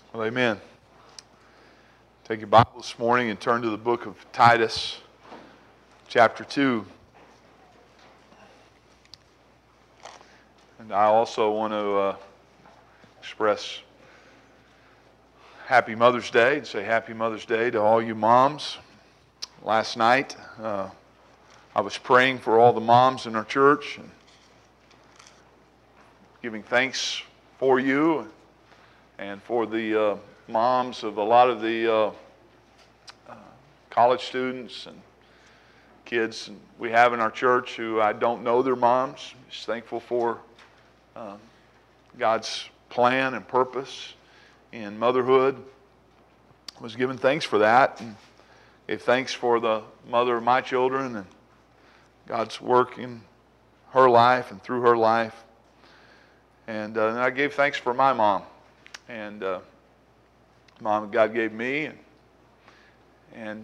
Well, amen. Take your Bible this morning and turn to the book of Titus, chapter 2. And I also want to express Happy Mother's Day and say Happy Mother's Day to all you moms. Last night, I was praying for all the moms in our church and giving thanks for you and for the moms of a lot of the college students and kids we have in our church who I don't know their moms. Just thankful for God's plan and purpose in motherhood. I was giving thanks for that and gave thanks for the mother of my children and God's work in her life and through her life. And I gave thanks for my mom. And mom God gave me, and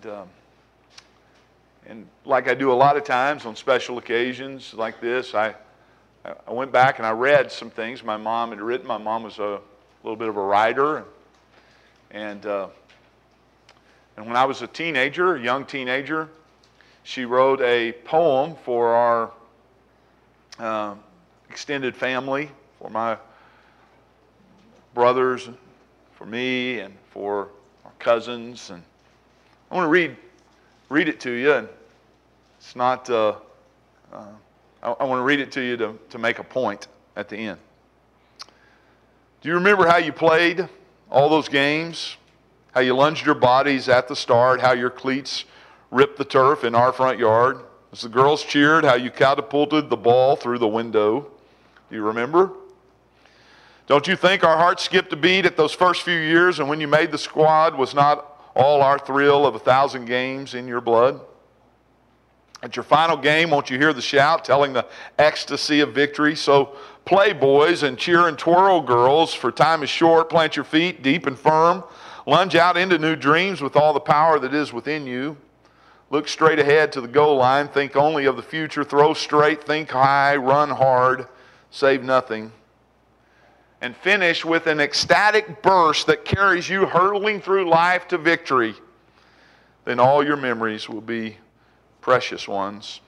like I do a lot of times on special occasions like this, I went back and I read some things my mom had written. My mom was a little bit of a writer, and when I was a young teenager, she wrote a poem for our extended family, for my brothers, for me, and for our cousins. And I want to read it to you. And it's not. I want to read it to you to make a point at the end. Do you remember how you played all those games? How you lunged your bodies at the start? How your cleats ripped the turf in our front yard? As the girls cheered, how you catapulted the ball through the window? Do you remember? Don't you think our hearts skipped a beat at those first few years, and when you made the squad was not all our thrill of 1,000 games in your blood? At your final game, won't you hear the shout telling the ecstasy of victory? So play, boys, and cheer and twirl, girls, for time is short. Plant your feet deep and firm. Lunge out into new dreams with all the power that is within you. Look straight ahead to the goal line. Think only of the future. Throw straight, think high, run hard, save nothing. And finish with an ecstatic burst that carries you hurtling through life to victory. Then all your memories will be precious ones.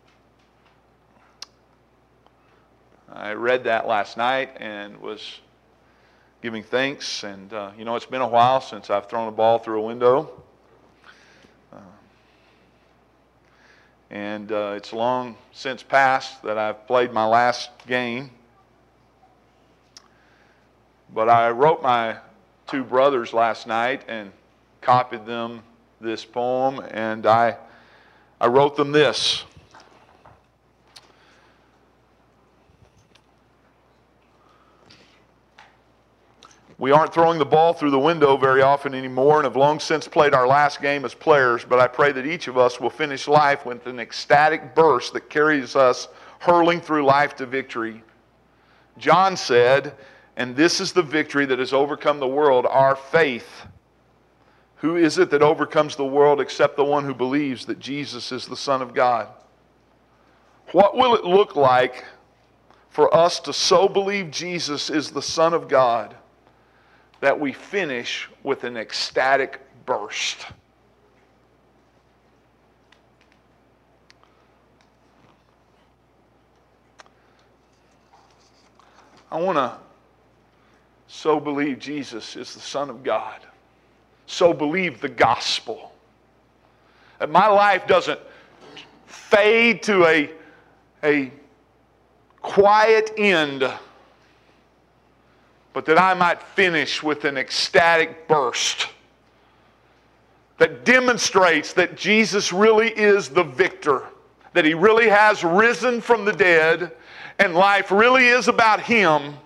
I read that last night and was giving thanks. And, it's been a while since I've thrown a ball through a window. And it's long since past that I've played my last game. But I wrote my two brothers last night and copied them this poem, and I wrote them this. We aren't throwing the ball through the window very often anymore and have long since played our last game as players, but I pray that each of us will finish life with an ecstatic burst that carries us hurling through life to victory. John said, and this is the victory that has overcome the world, our faith. Who is it that overcomes the world except the one who believes that Jesus is the Son of God? What will it look like for us to so believe Jesus is the Son of God that we finish with an ecstatic burst? I want to so believe Jesus is the Son of God. So believe the gospel. That my life doesn't fade to a quiet end, but that I might finish with an ecstatic burst that demonstrates that Jesus really is the victor, that He really has risen from the dead, and life really is about Him.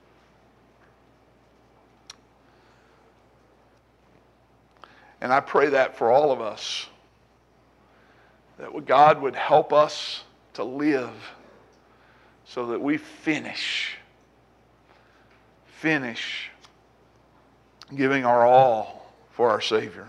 And I pray that for all of us, that God would help us to live so that we finish giving our all for our Savior.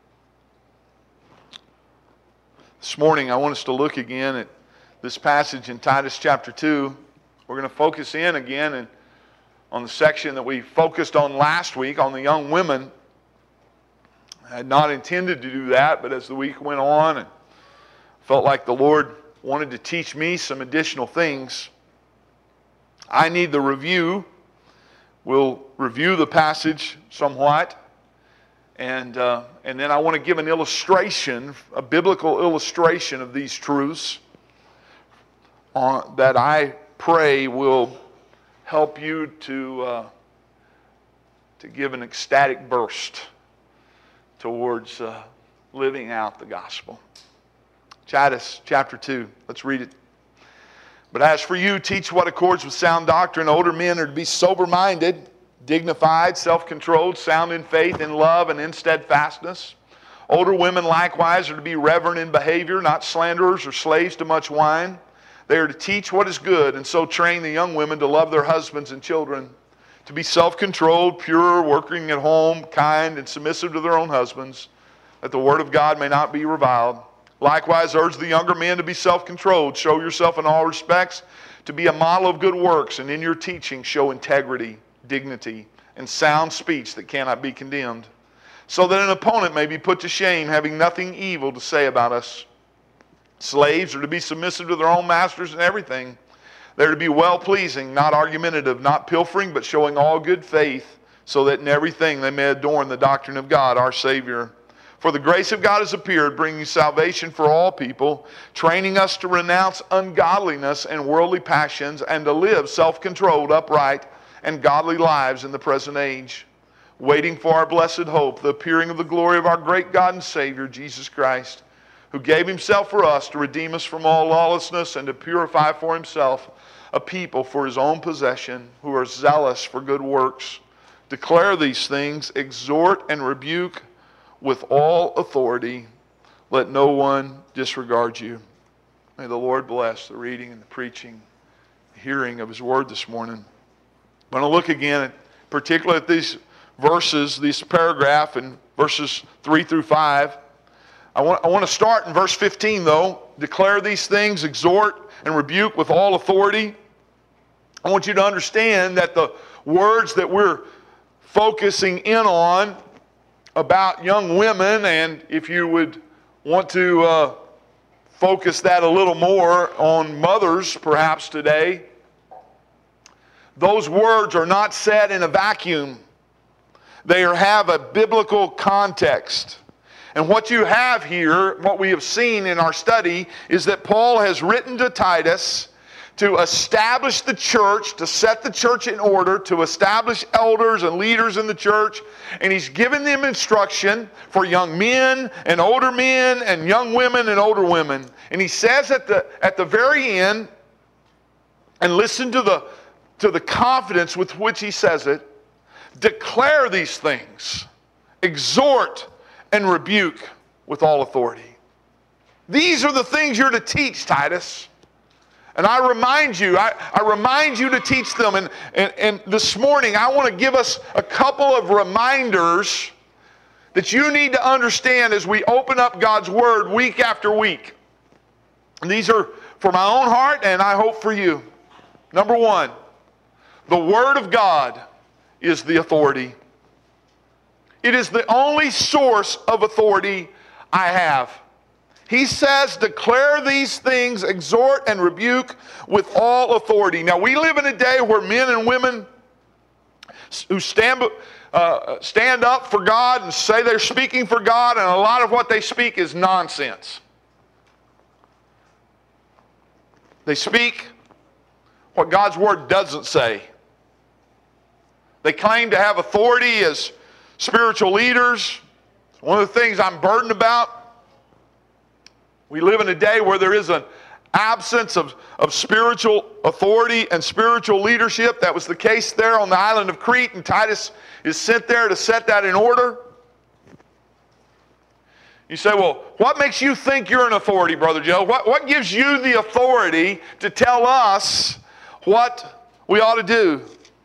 This morning I want us to look again at this passage in Titus chapter 2. We're going to focus in again and on the section that we focused on last week on the young women. I had not intended to do that, but as the week went on and felt like the Lord wanted to teach me some additional things, I need the review. We'll review the passage somewhat, and then I want to give an illustration, a biblical illustration of these truths that I pray will help you to give an ecstatic burst towards living out the gospel. Titus chapter 2, let's read it. But as for you, teach what accords with sound doctrine. Older men are to be sober-minded, dignified, self-controlled, sound in faith, in love, and in steadfastness. Older women likewise are to be reverent in behavior, not slanderers or slaves to much wine. They are to teach what is good, and so train the young women to love their husbands and children, to be self-controlled, pure, working at home, kind, and submissive to their own husbands, that the word of God may not be reviled. Likewise, urge the younger men to be self-controlled. Show yourself in all respects to be a model of good works, and in your teaching show integrity, dignity, and sound speech that cannot be condemned, so that an opponent may be put to shame, having nothing evil to say about us. Slaves are to be submissive to their own masters in everything. They're to be well-pleasing, not argumentative, not pilfering, but showing all good faith, so that in everything they may adorn the doctrine of God, our Savior. For the grace of God has appeared, bringing salvation for all people, training us to renounce ungodliness and worldly passions, and to live self-controlled, upright, and godly lives in the present age, waiting for our blessed hope, the appearing of the glory of our great God and Savior, Jesus Christ, who gave himself for us to redeem us from all lawlessness and to purify for himself a people for his own possession, who are zealous for good works. Declare these things, exhort and rebuke with all authority. Let no one disregard you. May the Lord bless the reading and the preaching, the hearing of his word this morning. I'm going to look again, particularly at these verses, this paragraph in verses 3 through 5. I want to start in verse 15, though. Declare these things, exhort and rebuke with all authority. I want you to understand that the words that we're focusing in on about young women, and if you would want to focus that a little more on mothers perhaps today, those words are not said in a vacuum. They have a biblical context. And what you have here, what we have seen in our study, is that Paul has written to Titus to establish the church, to set the church in order, to establish elders and leaders in the church. And he's given them instruction for young men and older men and young women and older women. And he says at the very end, and listen to the confidence with which he says it, declare these things, exhort and rebuke with all authority. These are the things you're to teach, Titus. And I remind you to teach them. And this morning, I want to give us a couple of reminders that you need to understand as we open up God's Word week after week. And these are for my own heart, and I hope for you. Number one, the Word of God is the authority. It is the only source of authority I have. He says, declare these things, exhort and rebuke with all authority. Now, we live in a day where men and women who stand up for God and say they're speaking for God, and a lot of what they speak is nonsense. They speak what God's Word doesn't say. They claim to have authority as spiritual leaders. One of the things I'm burdened about, we live in a day where there is an absence of spiritual authority and spiritual leadership. That was the case there on the island of Crete, and Titus is sent there to set that in order. You say, well, what makes you think you're an authority, Brother Joe? What gives you the authority to tell us what we ought to do?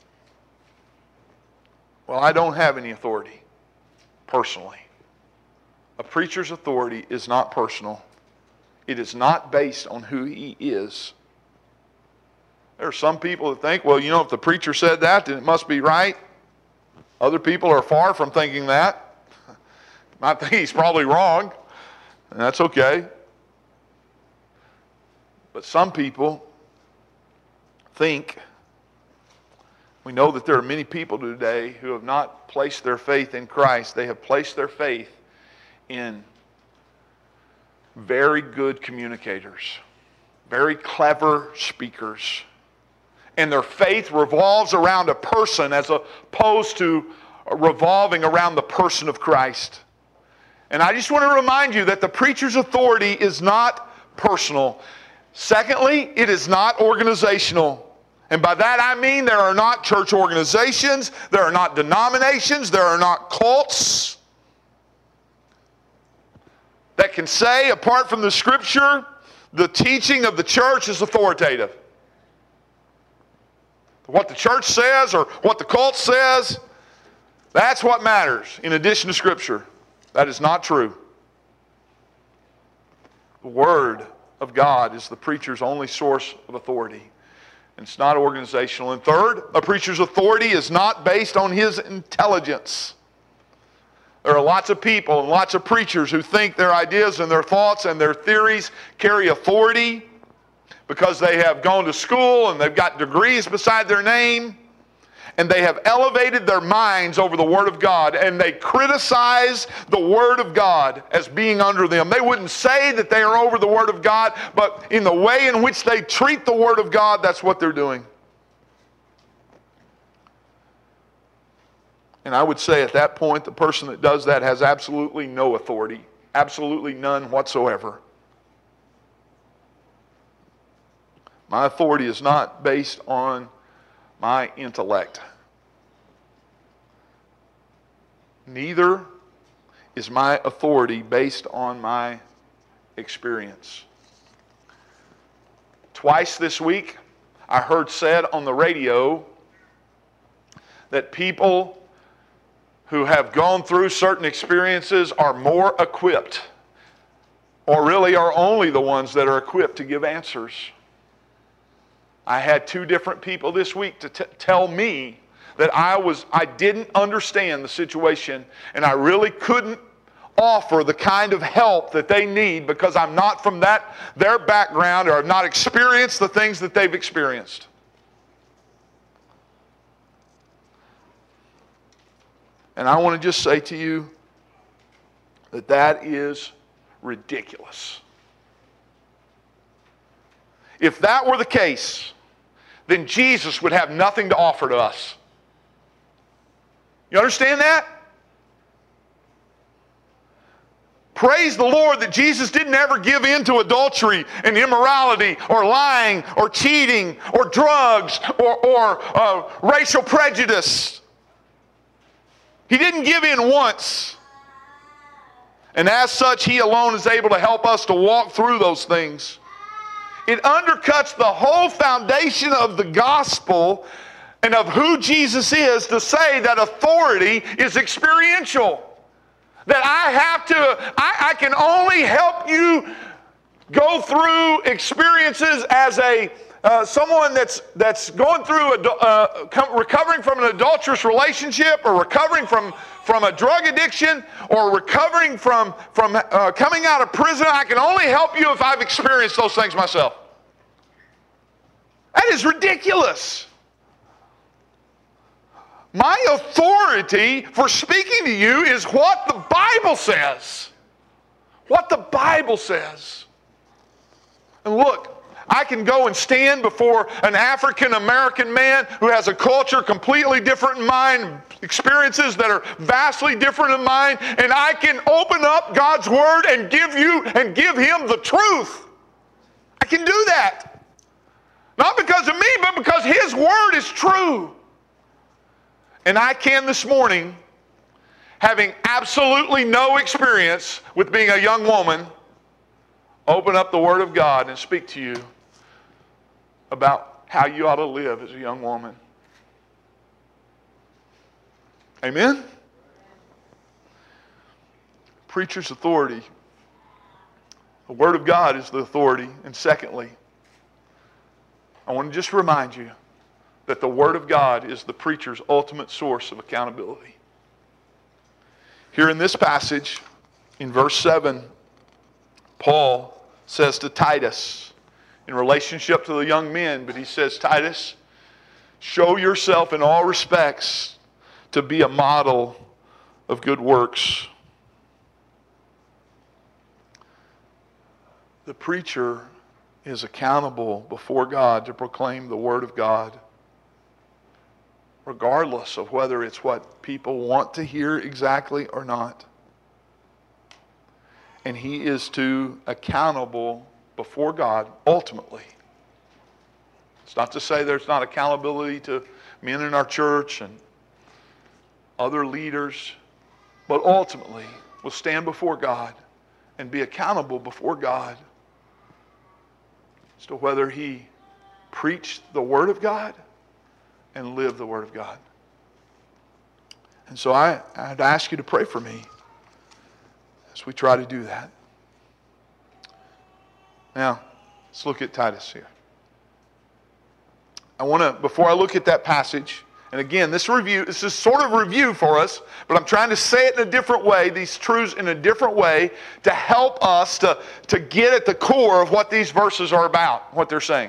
Well, I don't have any authority, personally. A preacher's authority is not personal. It is not based on who he is. There are some people that think, well, if the preacher said that, then it must be right. Other people are far from thinking that. I think he's probably wrong, and that's okay. But some people think, we know that there are many people today who have not placed their faith in Christ. They have placed their faith in very good communicators, very clever speakers. And their faith revolves around a person as opposed to revolving around the person of Christ. And I just want to remind you that the preacher's authority is not personal. Secondly, it is not organizational. And by that I mean there are not church organizations, there are not denominations, there are not cults that can say, apart from the Scripture, the teaching of the church is authoritative. What the church says or what the cult says, that's what matters in addition to Scripture. That is not true. The Word of God is the preacher's only source of authority. And it's not organizational. And third, a preacher's authority is not based on his intelligence. There are lots of people and lots of preachers who think their ideas and their thoughts and their theories carry authority because they have gone to school and they've got degrees beside their name, and they have elevated their minds over the Word of God, and they criticize the Word of God as being under them. They wouldn't say that they are over the Word of God, but in the way in which they treat the Word of God, that's what they're doing. And I would say at that point, the person that does that has absolutely no authority, absolutely none whatsoever. My authority is not based on my intellect. Neither is my authority based on my experience. Twice this week, I heard said on the radio that people who have gone through certain experiences are more equipped, or really are only the ones that are equipped to give answers. I had two different people this week to tell me that I didn't understand the situation, and I really couldn't offer the kind of help that they need because I'm not from their background, or I've not experienced the things that they've experienced. And I want to just say to you that is ridiculous. If that were the case, then Jesus would have nothing to offer to us. You understand that? Praise the Lord that Jesus didn't ever give in to adultery and immorality or lying or cheating or drugs or racial prejudice. He didn't give in once. And as such, He alone is able to help us to walk through those things. It undercuts the whole foundation of the gospel and of who Jesus is to say that authority is experiential. That I can only help you go through experiences as someone that's going through recovering from an adulterous relationship, or recovering from a drug addiction, or recovering from coming out of prison. I can only help you if I've experienced those things myself. That is ridiculous. My authority for speaking to you is what the Bible says. What the Bible says. And look, I can go and stand before an African American man who has a culture completely different than mine, experiences that are vastly different than mine, and I can open up God's Word and give him the truth. I can do that. Not because of me, but because His Word is true. And I can this morning, having absolutely no experience with being a young woman, open up the Word of God and speak to you about how you ought to live as a young woman. Amen? Preacher's authority. The Word of God is the authority. And secondly, I want to just remind you that the Word of God is the preacher's ultimate source of accountability. Here in this passage, in verse 7, Paul says to Titus, in relationship to the young men, but he says, Titus, show yourself in all respects to be a model of good works. The preacher is accountable before God to proclaim the Word of God, regardless of whether it's what people want to hear exactly or not. And he is accountable before God ultimately. It's not to say there's not accountability to men in our church and other leaders, but ultimately will stand before God and be accountable before God as to whether he preached the Word of God and lived the Word of God. And so I'd ask you to pray for me as we try to do that. Now, let's look at Titus here. Before I look at that passage, and again, this is sort of review for us, but I'm trying to say it in a different way, these truths in a different way, to help us to get at the core of what these verses are about, what they're saying.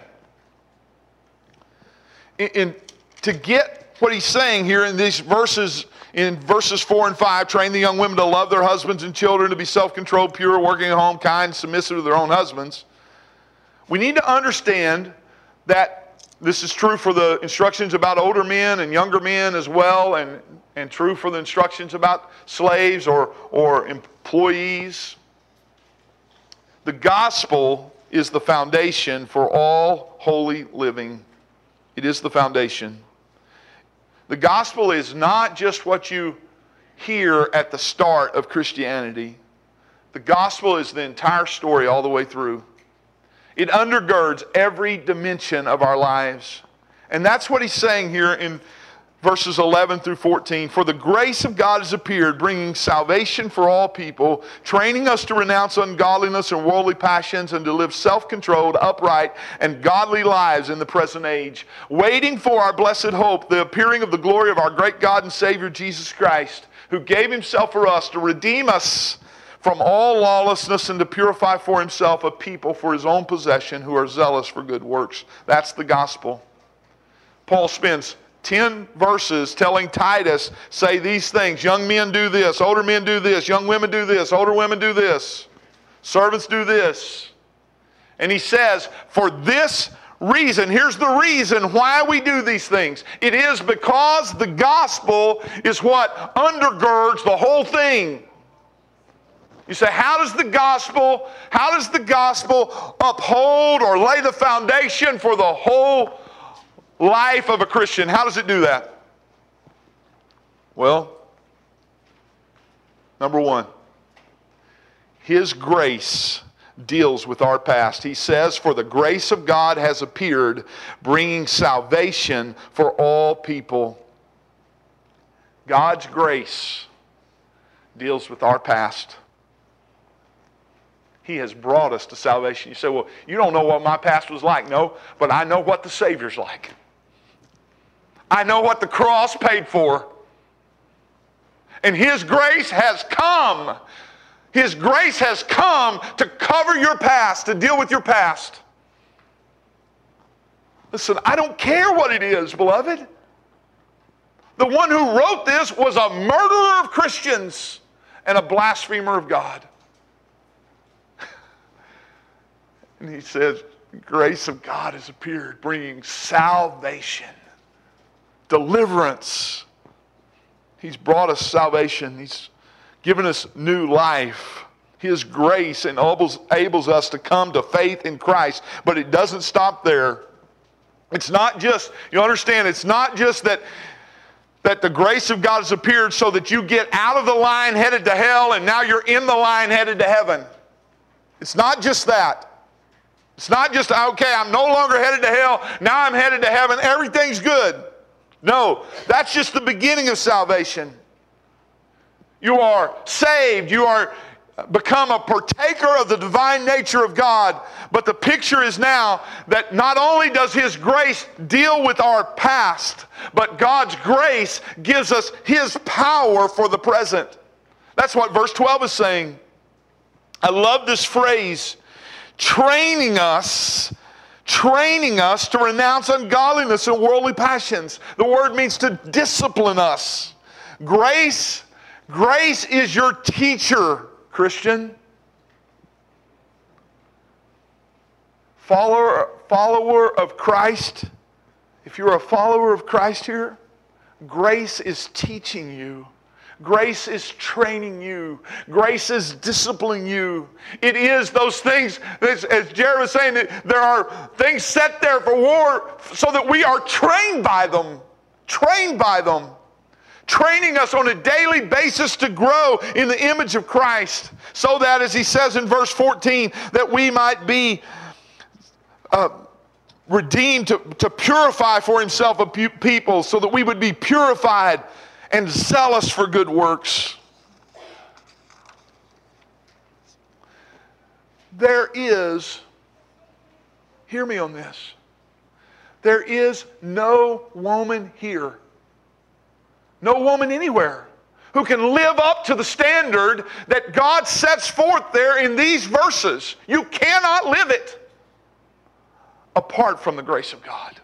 To get what he's saying here in these verses, in verses 4 and 5, train the young women to love their husbands and children, to be self-controlled, pure, working at home, kind, submissive to their own husbands. We need to understand that this is true for the instructions about older men and younger men as well, and true for the instructions about slaves or employees. The gospel is the foundation for all holy living. It is the foundation. The gospel is not just what you hear at the start of Christianity. The gospel is the entire story all the way through. It undergirds every dimension of our lives. And that's what he's saying here in verses 11 through 14. For the grace of God has appeared, bringing salvation for all people, training us to renounce ungodliness and worldly passions and to live self-controlled, upright, and godly lives in the present age, waiting for our blessed hope, the appearing of the glory of our great God and Savior Jesus Christ, who gave himself for us to redeem us from all lawlessness and to purify for himself a people for his own possession who are zealous for good works. That's the gospel. Paul spends 10 verses telling Titus, say these things. Young men do this. Older men do this. Young women do this. Older women do this. Servants do this. And he says, for this reason, here's the reason why we do these things. It is because the gospel is what undergirds the whole thing. You say, how does the gospel uphold or lay the foundation for the whole life of a Christian? How does it do that? Well, number one, his grace deals with our past. He says, for the grace of God has appeared, bringing salvation for all people. God's grace deals with our past. He has brought us to salvation. You say, well, you don't know what my past was like. No, but I know what the Savior's like. I know what the cross paid for. And his grace has come. His grace has come to cover your past, to deal with your past. Listen, I don't care what it is, beloved. The one who wrote this was a murderer of Christians and a blasphemer of God. And he says, the grace of God has appeared, bringing salvation, deliverance. He's brought us salvation. He's given us new life. His grace enables us to come to faith in Christ. But it doesn't stop there. It's not just, you understand, it's not just that the grace of God has appeared so that you get out of the line headed to hell and now you're in the line headed to heaven. It's not just that. It's not just, okay, I'm no longer headed to hell, now I'm headed to heaven, everything's good. No, that's just the beginning of salvation. You are saved, you are become a partaker of the divine nature of God. But the picture is now that not only does His grace deal with our past, but God's grace gives us His power for the present. That's what verse 12 is saying. I love this phrase, training us to renounce ungodliness and worldly passions. The word means to discipline us. Grace is your teacher, Christian. Follower of Christ. If you're a follower of Christ here, grace is teaching you. Grace is training you. Grace is disciplining you. It is those things, as Jared was saying, there are things set there for war so that we are trained by them. Trained by them. Training us on a daily basis to grow in the image of Christ. So that, as he says in verse 14, that we might be redeemed to purify for Himself a people, so that we would be purified and zealous for good works. There is, hear me on this, there is no woman here, no woman anywhere, who can live up to the standard that God sets forth there in these verses. You cannot live it apart from the grace of God.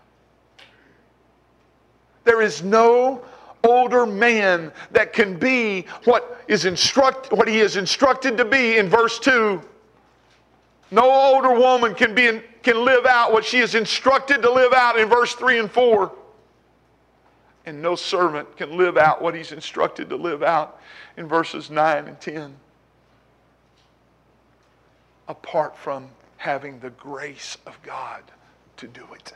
There is no older man that can be what he is instructed to be in verse 2. No older woman can live out what she is instructed to live out in verse 3 and 4. And no servant can live out what he's instructed to live out in verses 9 and 10. Apart from having the grace of God to do it.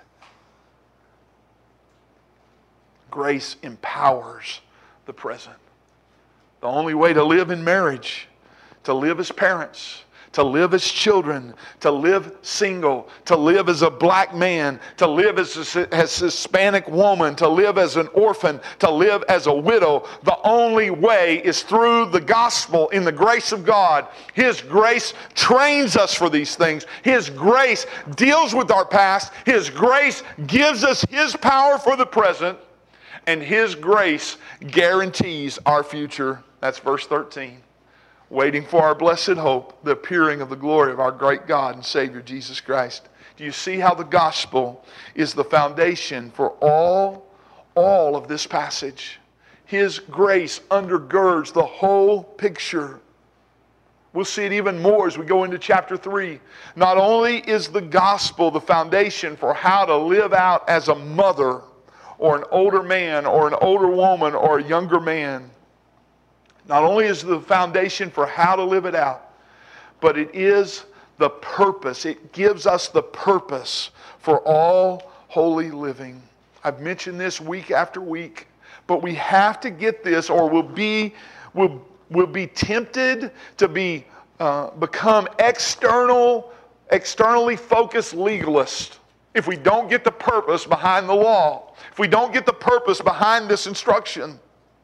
Grace empowers the present. The only way to live in marriage, to live as parents, to live as children, to live single, to live as a black man, to live as a Hispanic woman, to live as an orphan, to live as a widow, the only way is through the gospel in the grace of God. His grace trains us for these things. His grace deals with our past. His grace gives us His power for the present. And His grace guarantees our future. That's verse 13. Waiting for our blessed hope, the appearing of the glory of our great God and Savior Jesus Christ. Do you see how the gospel is the foundation for all of this passage? His grace undergirds the whole picture. We'll see it even more as we go into chapter 3. Not only is the gospel the foundation for how to live out as a mother, or an older man, or an older woman, or a younger man. Not only is the foundation for how to live it out, but it is the purpose. It gives us the purpose for all holy living. I've mentioned this week after week, but we have to get this, or we'll be tempted to become externally focused legalists if we don't get the purpose behind the law. If we don't get the purpose behind this instruction.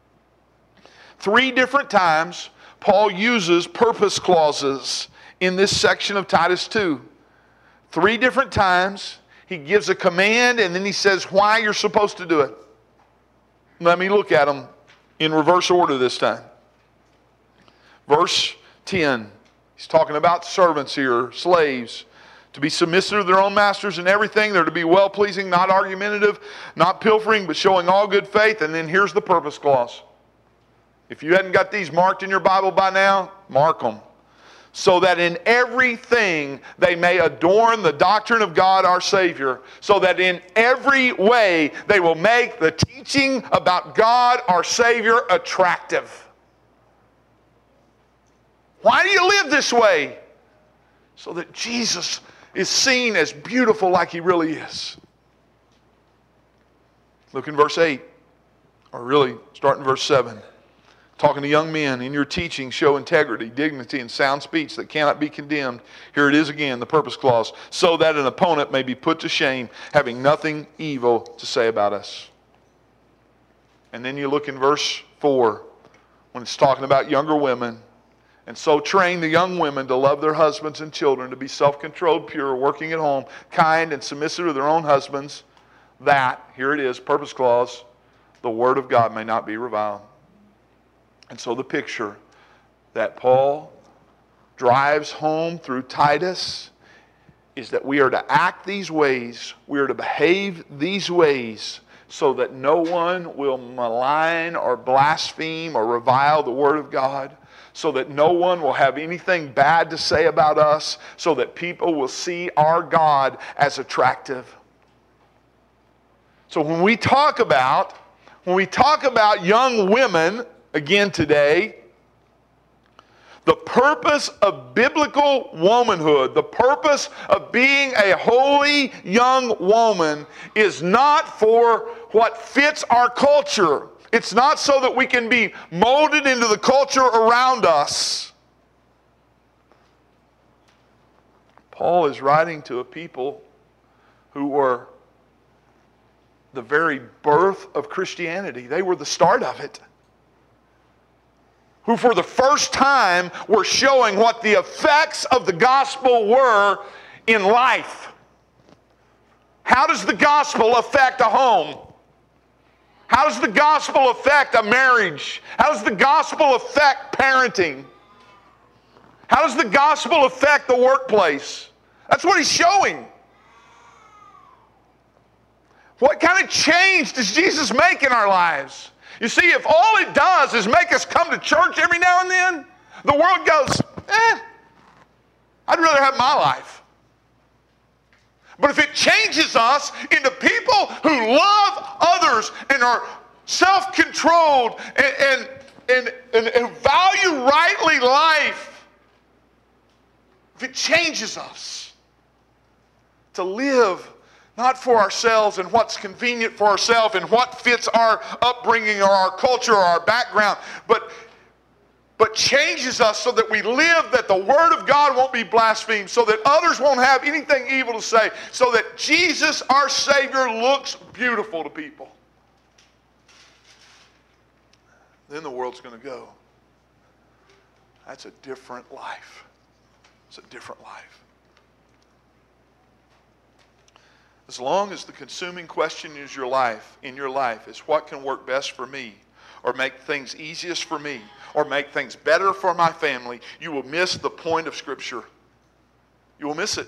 3 different times, Paul uses purpose clauses in this section of Titus 2. 3 different times, he gives a command and then he says why you're supposed to do it. Let me look at them in reverse order this time. Verse 10, he's talking about servants here, slaves. To be submissive to their own masters in everything. They're to be well-pleasing, not argumentative, not pilfering, but showing all good faith. And then here's the purpose clause. If you hadn't got these marked in your Bible by now, mark them. So that in everything they may adorn the doctrine of God our Savior. So that in every way they will make the teaching about God our Savior attractive. Why do you live this way? So that Jesus is seen as beautiful like He really is. Look in verse 8, or really start in verse 7. Talking to young men, in your teaching show integrity, dignity, and sound speech that cannot be condemned. Here it is again, the purpose clause. So that an opponent may be put to shame, having nothing evil to say about us. And then you look in verse 4, when it's talking about younger women. And so train the young women to love their husbands and children, to be self-controlled, pure, working at home, kind, and submissive to their own husbands, that, here it is, purpose clause, the word of God may not be reviled. And so the picture that Paul drives home through Titus is that we are to act these ways, we are to behave these ways, so that no one will malign or blaspheme or revile the word of God, so that no one will have anything bad to say about us, so that people will see our God as attractive. So when we talk about young women again today, the purpose of biblical womanhood, the purpose of being a holy young woman is not for what fits our culture. It's not so that we can be molded into the culture around us. Paul is writing to a people who were the very birth of Christianity. They were the start of it. Who for the first time were showing what the effects of the gospel were in life. How does the gospel affect a home? How does the gospel affect a marriage? How does the gospel affect parenting? How does the gospel affect the workplace? That's what he's showing. What kind of change does Jesus make in our lives? You see, if all it does is make us come to church every now and then, the world goes, I'd rather have my life. But if it changes us into people who love others and are self-controlled and value rightly life, if it changes us to live not for ourselves and what's convenient for ourselves and what fits our upbringing or our culture or our background, but changes us so that we live that the Word of God won't be blasphemed, so that others won't have anything evil to say, so that Jesus, our Savior, looks beautiful to people. Then the world's going to go, that's a different life. It's a different life. As long as the consuming question in your life is what can work best for me, or make things easiest for me, or make things better for my family, you will miss the point of Scripture. You will miss it.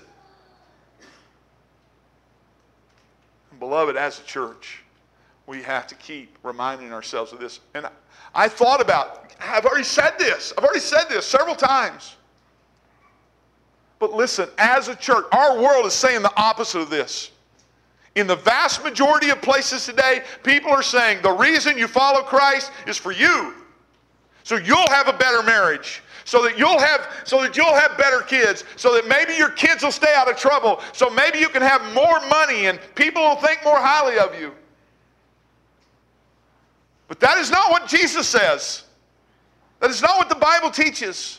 And beloved, as a church, we have to keep reminding ourselves of this. And I've already said this several times. But listen, as a church, our world is saying the opposite of this. In the vast majority of places today, people are saying the reason you follow Christ is for you. So you'll have a better marriage. So that you'll have better kids. So that maybe your kids will stay out of trouble. So maybe you can have more money and people will think more highly of you. But that is not what Jesus says. That is not what the Bible teaches.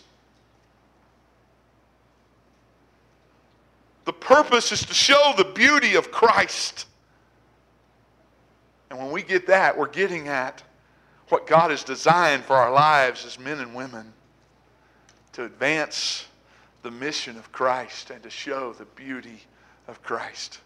The purpose is to show the beauty of Christ. And when we get that, we're getting at what God has designed for our lives as men and women, to advance the mission of Christ and to show the beauty of Christ.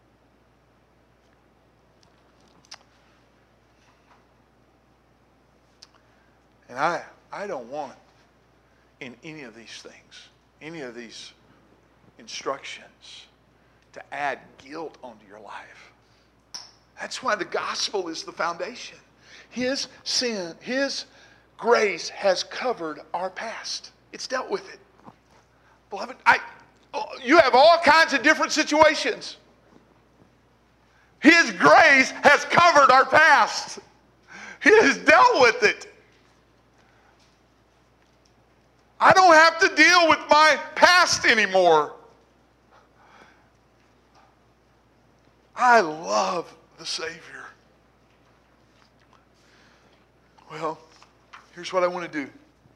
And I don't want in any of these things, any of these instructions, to add guilt onto your life. That's why the gospel is the foundation. His sin, His grace has covered our past. It's dealt with it. Beloved, you have all kinds of different situations. His grace has covered our past. He has dealt with it. I don't have to deal with my past anymore. I love the Savior. Well, here's what I want to do.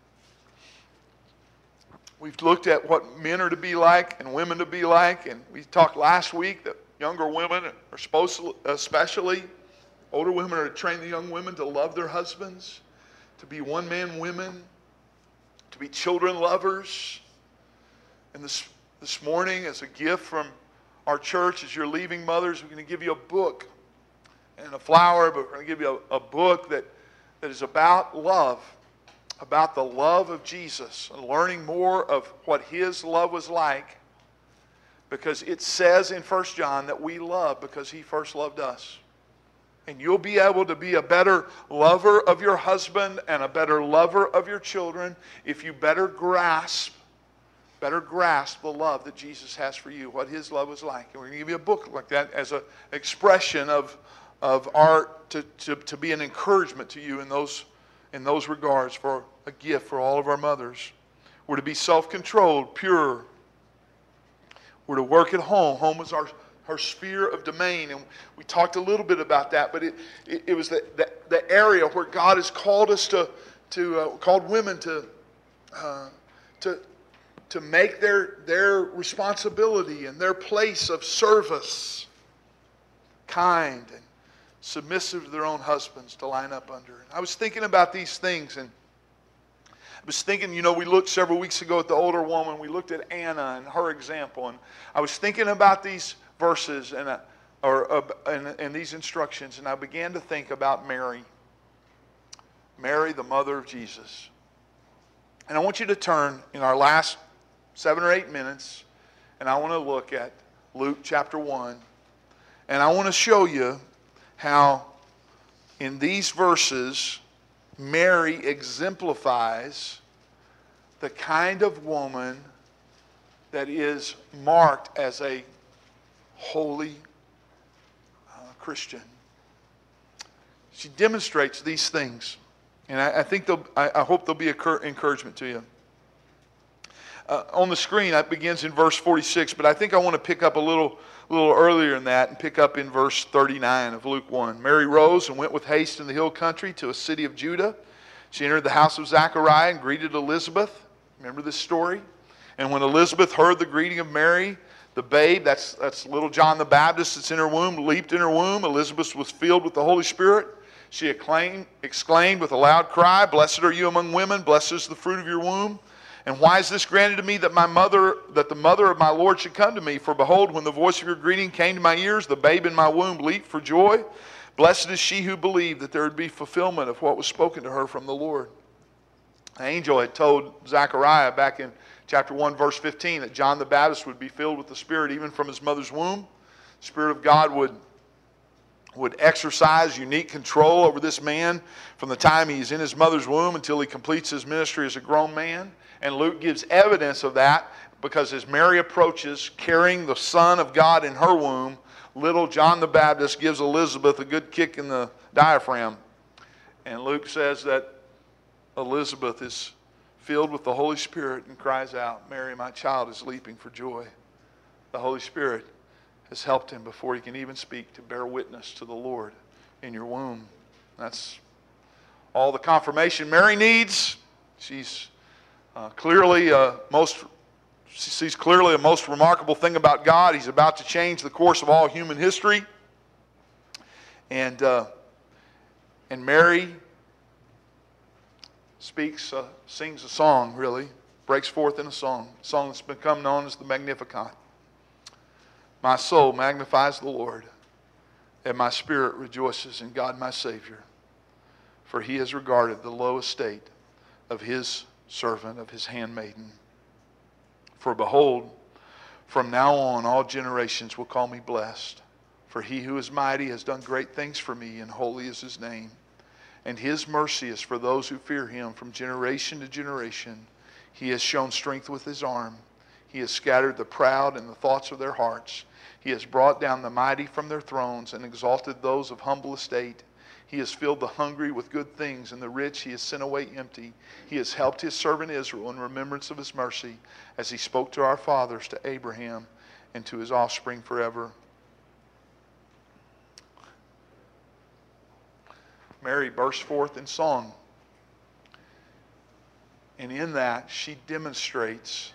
We've looked at what men are to be like and women to be like, and we talked last week that younger women are supposed to, especially older women, are to train the young women to love their husbands, to be one-man women, to be children lovers. And this morning, as a gift from our church, as you're leaving, mothers, we're going to give you a book and a flower, but we're going to give you a book that is about love, about the love of Jesus, and learning more of what His love was like, because it says in 1 John that we love because He first loved us. And you'll be able to be a better lover of your husband and a better lover of your children if you better grasp the love that Jesus has for you, what His love was like. And we're going to give you a book like that as an expression of art to be an encouragement to you in those regards, for a gift for all of our mothers. We're to be self-controlled, pure. We're to work at home. Home is our sphere of domain, and we talked a little bit about that, but it was the area where God has called us called women to make their responsibility and their place of service kind and submissive to their own husbands to line up under. And I was thinking about these things, and I was thinking, we looked several weeks ago at the older woman. We looked at Anna and her example, and I was thinking about these verses and these instructions, and I began to think about Mary, the mother of Jesus. And I want you to turn in our last 7 or 8 minutes, and I want to look at Luke chapter 1, and I want to show you how in these verses Mary exemplifies the kind of woman that is marked as a holy Christian. She demonstrates these things, and I hope they'll be an encouragement to you. On the screen, that begins in verse 46, but I think I want to pick up a little earlier than that and pick up in verse 39 of Luke 1. Mary rose and went with haste in the hill country to a city of Judah. She entered the house of Zachariah and greeted Elizabeth. Remember this story? And when Elizabeth heard the greeting of Mary, the babe, that's little John the Baptist that's in her womb, leaped in her womb. Elizabeth was filled with the Holy Spirit. She exclaimed with a loud cry, "Blessed are you among women, blessed is the fruit of your womb. And why is this granted to me that the mother of my Lord should come to me? For behold, when the voice of your greeting came to my ears, the babe in my womb leaped for joy. Blessed is she who believed that there would be fulfillment of what was spoken to her from the Lord." The angel had told Zechariah back in chapter 1, verse 15, that John the Baptist would be filled with the Spirit even from his mother's womb. The Spirit of God would exercise unique control over this man from the time he's in his mother's womb until he completes his ministry as a grown man. And Luke gives evidence of that because as Mary approaches carrying the Son of God in her womb, little John the Baptist gives Elizabeth a good kick in the diaphragm. And Luke says that Elizabeth is filled with the Holy Spirit and cries out, "Mary, my child is leaping for joy." The Holy Spirit has helped him before he can even speak to bear witness to the Lord in your womb. That's all the confirmation Mary needs. She's clearly a most remarkable thing about God. He's about to change the course of all human history. And Mary sings a song, really, breaks forth in a song that's become known as the Magnificat. My soul magnifies the Lord, and my spirit rejoices in God my Savior, for He has regarded the low estate of His servant, of His handmaiden. For behold, from now on all generations will call me blessed, for He who is mighty has done great things for me, and holy is His name. And His mercy is for those who fear Him from generation to generation. He has shown strength with His arm. He has scattered the proud in the thoughts of their hearts. He has brought down the mighty from their thrones and exalted those of humble estate. He has filled the hungry with good things, and the rich He has sent away empty. He has helped His servant Israel in remembrance of His mercy, as He spoke to our fathers, to Abraham, and to his offspring forever. Mary burst forth in song. And in that, she demonstrates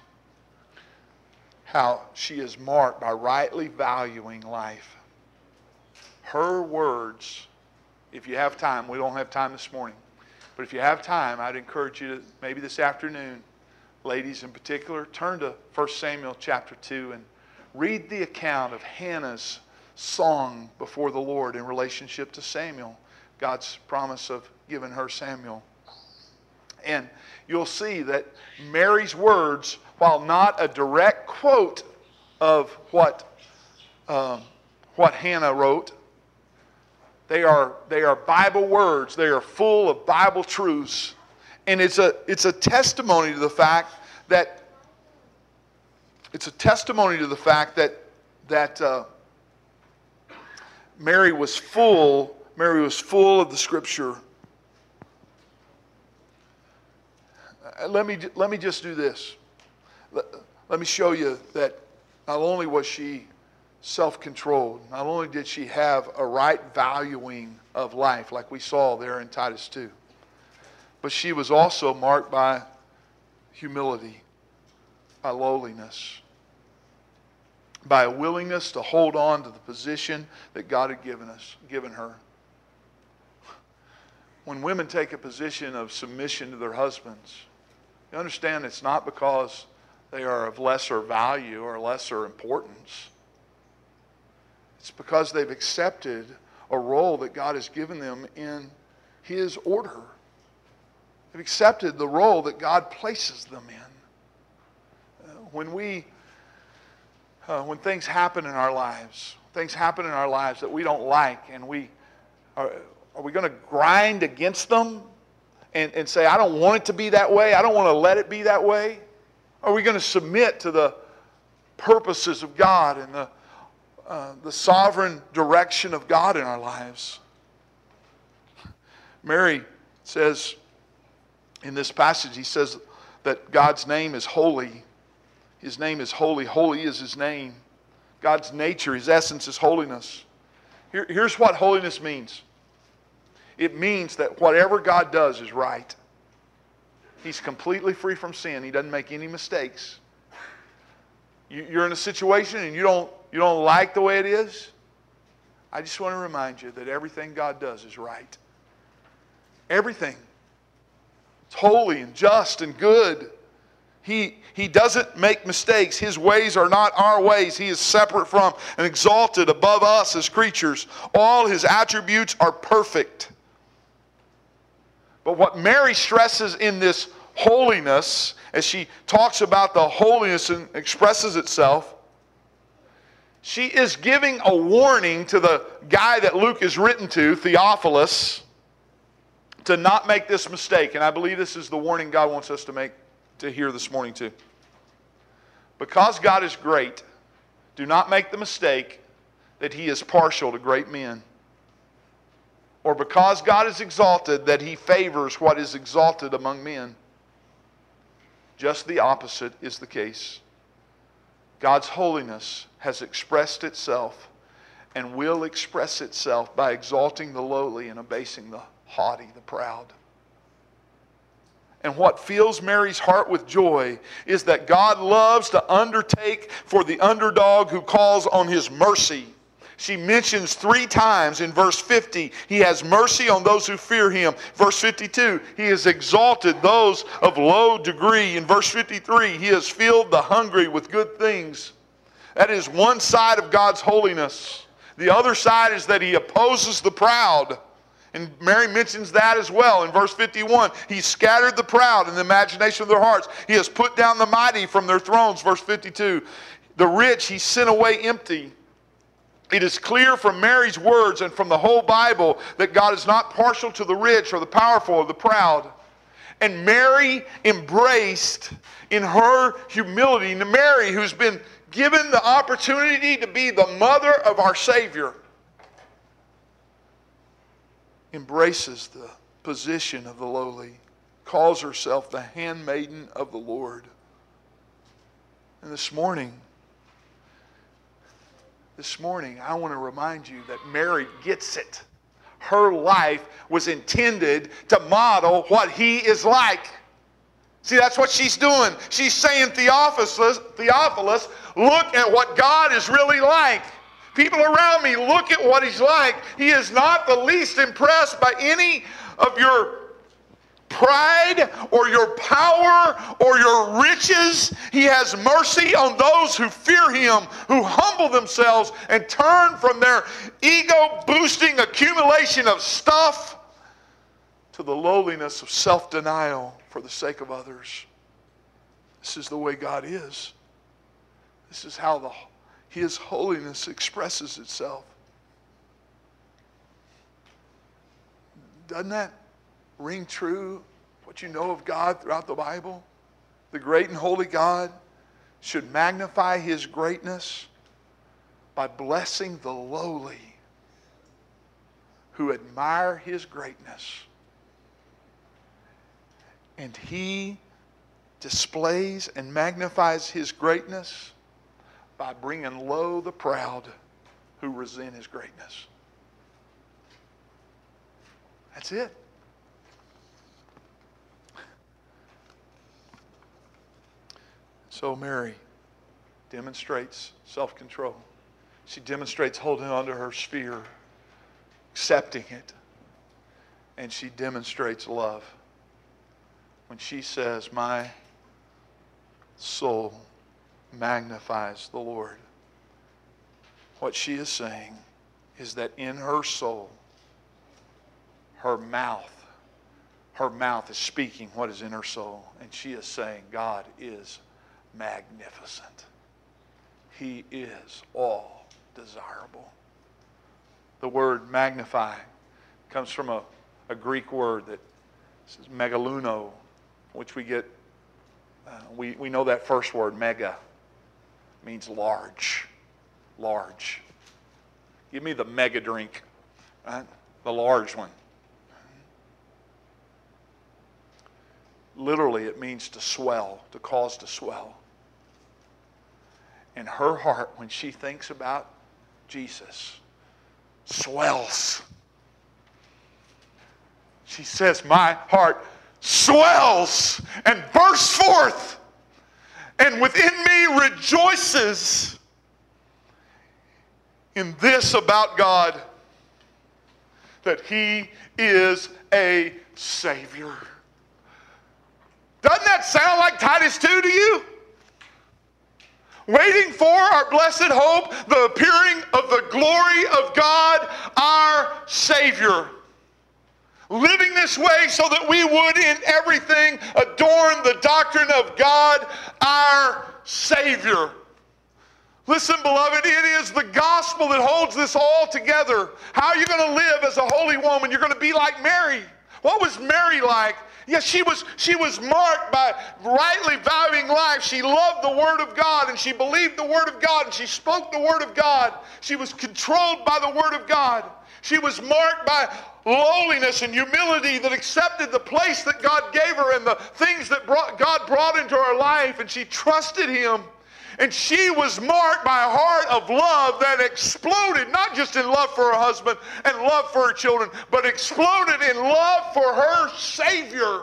how she is marked by rightly valuing life. Her words, if you have time, we don't have time this morning, but if you have time, I'd encourage you to, maybe this afternoon, ladies in particular, turn to 1 Samuel chapter 2 and read the account of Hannah's song before the Lord in relationship to Samuel, God's promise of giving her Samuel. And you'll see that Mary's words, while not a direct quote of what Hannah wrote, they are Bible words. They are full of Bible truths. And it's a testimony to the fact that Mary was full of the Scripture. Let me just do this. Let me show you that not only was she self-controlled, not only did she have a right valuing of life, like we saw there in Titus 2, but she was also marked by humility, by lowliness, by a willingness to hold on to the position that God had given her. When women take a position of submission to their husbands, you understand it's not because they are of lesser value or lesser importance. It's because they've accepted a role that God has given them in His order. They've accepted the role that God places them in. When things happen in our lives, that we don't like, and are we going to grind against them and say, I don't want it to be that way, I don't want to let it be that way? Are we going to submit to the purposes of God and the sovereign direction of God in our lives? Mary says in this passage, he says that God's name is holy. His name is holy. Holy is His name. God's nature, His essence is holiness. Here's what holiness means. It means that whatever God does is right. He's completely free from sin. He doesn't make any mistakes. You're in a situation and you don't like the way it is. I just want to remind you that everything God does is right. Everything. It's holy and just and good. He doesn't make mistakes. His ways are not our ways. He is separate from and exalted above us as creatures. All His attributes are perfect. But what Mary stresses in this holiness, as she talks about the holiness and expresses itself, she is giving a warning to the guy that Luke is written to, Theophilus, to not make this mistake. And I believe this is the warning God wants us to hear this morning too. Because God is great, do not make the mistake that He is partial to great men. Or because God is exalted, that He favors what is exalted among men. Just the opposite is the case. God's holiness has expressed itself and will express itself by exalting the lowly and abasing the haughty, the proud. And what fills Mary's heart with joy is that God loves to undertake for the underdog who calls on His mercy. She mentions 3 times in verse 50, He has mercy on those who fear Him. Verse 52, He has exalted those of low degree. In verse 53, He has filled the hungry with good things. That is one side of God's holiness. The other side is that He opposes the proud. And Mary mentions that as well. In verse 51, He scattered the proud in the imagination of their hearts. He has put down the mighty from their thrones. Verse 52, the rich He sent away empty. It is clear from Mary's words and from the whole Bible that God is not partial to the rich or the powerful or the proud. And Mary embraced in her humility, Mary who's been given the opportunity to be the mother of our Savior, embraces the position of the lowly, calls herself the handmaiden of the Lord. And this morning, I want to remind you that Mary gets it. Her life was intended to model what He is like. See, that's what she's doing. She's saying, Theophilus, look at what God is really like. People around me, look at what He's like. He is not the least impressed by any of your pride or your power or your riches. He has mercy on those who fear Him, who humble themselves and turn from their ego-boosting accumulation of stuff to the lowliness of self-denial for the sake of others. This is the way God is. This is how His holiness expresses itself. Doesn't that ring true, what you know of God throughout the Bible? The great and holy God should magnify His greatness by blessing the lowly who admire His greatness. And He displays and magnifies His greatness by bringing low the proud who resent His greatness. That's it. So Mary demonstrates self-control. She demonstrates holding on to her sphere, accepting it. And she demonstrates love when she says, my soul magnifies the Lord. What she is saying is that in her soul, her mouth is speaking what is in her soul. And she is saying, God is magnificent. He is all desirable. The word magnify comes from a Greek word that is megaluno, which we get, we know that first word, mega, means large. Large. Give me the mega drink, right? The large one. Literally, it means to swell, to cause to swell. And her heart, when she thinks about Jesus, swells. She says, my heart swells and bursts forth, and within me rejoices in this about God, that He is a Savior. Doesn't that sound like Titus 2 to you? Waiting for our blessed hope, the appearing of the glory of God, our Savior. Living this way so that we would in everything adorn the doctrine of God, our Savior. Listen, beloved, it is the gospel that holds this all together. How are you going to live as a holy woman? You're going to be like Mary. What was Mary like? Yes, she was marked by rightly valuing life. She loved the Word of God, and she believed the Word of God, and she spoke the Word of God. She was controlled by the Word of God. She was marked by lowliness and humility that accepted the place that God gave her and the things that God brought into her life, and she trusted Him. And she was marked by a heart of love that exploded, not just in love for her husband and love for her children, but exploded in love for her Savior.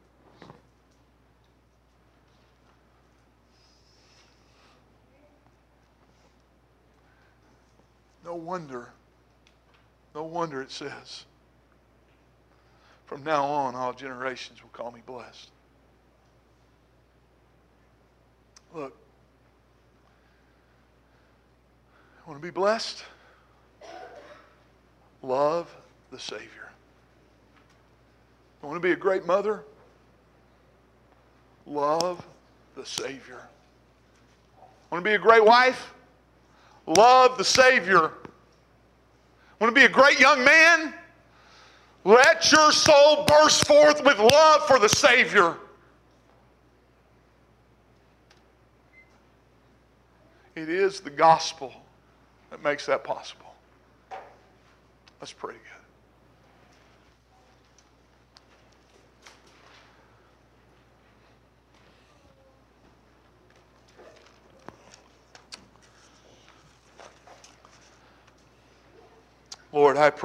No wonder it says, from now on, all generations will call me blessed. Look, want to be blessed? Love the Savior. Want to be a great mother? Love the Savior. Want to be a great wife? Love the Savior. Want to be a great young man? Let your soul burst forth with love for the Savior. It is the gospel that makes that possible. Let's pray together. Lord, I pray